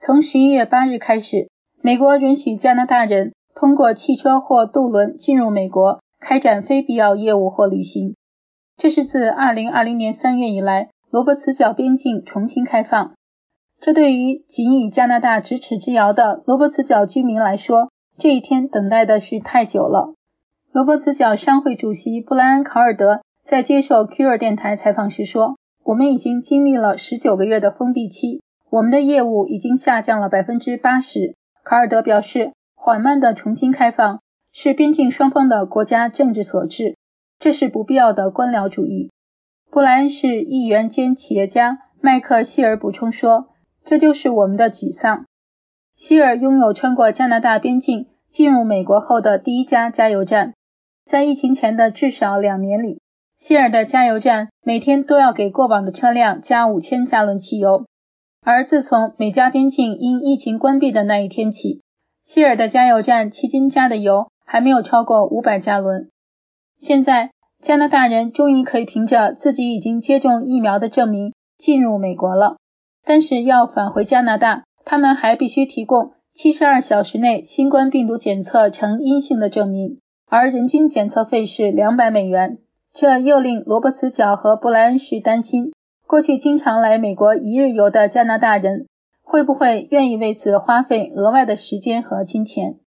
从11月8日开始，美国允许加拿大人通过汽车或渡轮进入美国，开展非必要业务或旅行。这是自2020年3月以来，罗伯茨角边境重新开放。这对于仅与加拿大咫尺之遥的罗伯茨角居民来说，这一天等待的是太久了。罗伯茨角商会主席布莱恩·考尔德在接受 Q2 电台采访时说，我们已经经历了19个月的封闭期，我们的业务已经下降了 80%。 考尔德表示，缓慢的重新开放是边境双方的国家政治所致，这是不必要的官僚主义。布莱恩市议员兼企业家麦克希尔补充说，这就是我们的沮丧。希尔拥有穿过加拿大边境进入美国后的第一家加油站。在疫情前的至少2年里，希尔的加油站每天都要给过往的车辆加5000加仑汽油。而自从美加边境因疫情关闭的那一天起，希尔的加油站迄今加的油还没有超过500加仑。现在，加拿大人终于可以凭着自己已经接种疫苗的证明进入美国了。但是要返回加拿大，他们还必须提供72小时内新冠病毒检测呈阴性的证明，而人均检测费是$200。这又令罗伯茨角和布莱恩市担心，过去经常来美国一日游的加拿大人会不会愿意为此花费额外的时间和金钱。